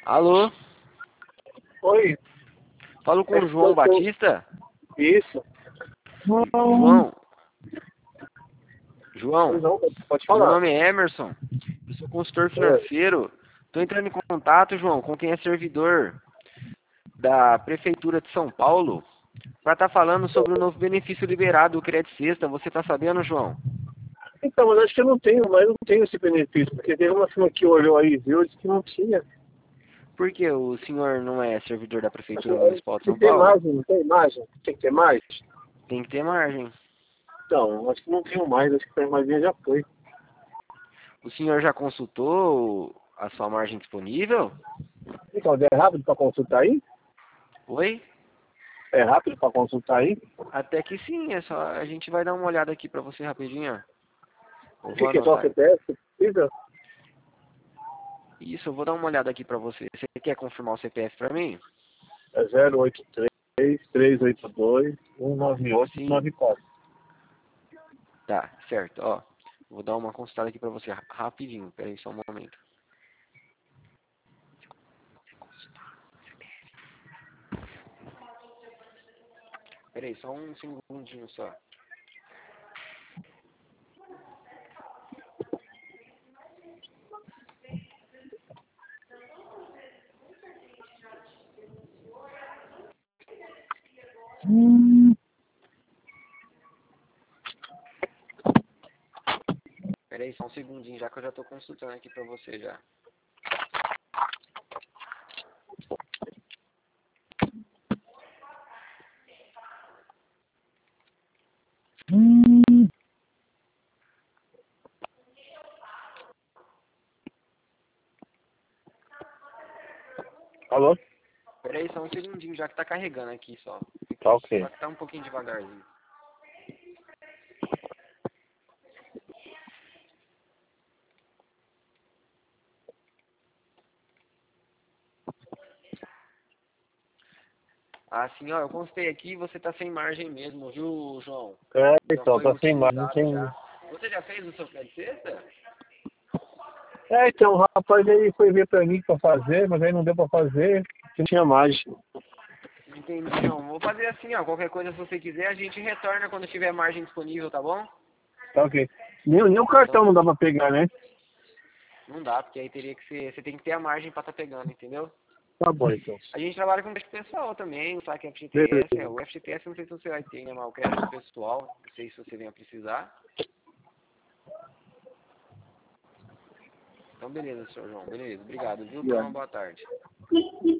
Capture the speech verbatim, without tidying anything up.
Alô? Oi, Falo com é o que João eu tô... Batista? Isso. João? João, Não, pode meu falar. nome é Emerson. Eu sou consultor É. financeiro. Estou entrando em contato, João, com quem é servidor da Prefeitura de São Paulo para estar falando sobre o novo benefício liberado, o Crédito Sexta. Você está sabendo, João? Então, mas acho que eu não tenho, mas eu não tenho esse benefício, porque teve uma firma que olhou aí e viu, disse que não tinha. Por que o senhor não é servidor da Acho Prefeitura que Municipal de tem São que ter Paulo? margem, não tem margem? Tem que ter mais? Tem que ter margem. Então, acho que não tenho mais, acho que a margem já foi. O senhor já consultou a sua margem disponível? Então, é rápido para consultar aí? Oi? É rápido para consultar aí? Até que sim, é só a gente vai dar uma olhada aqui para você rapidinho. O Eu que, vou que é só o anotar. C P F? Precisa? Isso, eu vou dar uma olhada aqui pra você. Você quer confirmar o C P F pra mim? É zero oito três, três oito dois, um nove oito Sim. nove quatro. Tá, certo, ó. Vou dar uma consultada aqui pra você ra- rapidinho. Pera aí, só um momento. Pera aí, só um segundinho só. Pera aí, só um segundinho, já que eu já tô consultando aqui pra você já. Alô? Pera aí, só um segundinho, já que tá carregando aqui só. Tá ok. Só que tá um pouquinho devagarzinho. Ah, sim, ó, eu constei aqui, você tá sem margem mesmo, viu, João? É, Já então, foi tá sem margem, não utilizado tem... já. Você já fez o seu pé de cesta? É, então, o rapaz aí foi ver pra mim pra fazer, mas aí não deu pra fazer, porque não tinha mais. Entendi, João. Vou fazer assim, ó. Qualquer coisa, se você quiser, a gente retorna quando tiver margem disponível, tá bom? Tá ok. Nem, nem o cartão Então, não dá pra pegar, né? não dá, porque aí teria que ser. Você tem que ter a margem pra tá pegando, entendeu? Tá bom, então. A gente trabalha com crédito pessoal também, o saque F G T S. É, Beleza. o F G T S eu não sei se você vai ter, né? Mas o crédito pessoal, não sei se você venha precisar. Então, beleza, senhor João. Beleza, obrigado, viu? Tenha uma Yeah. boa tarde.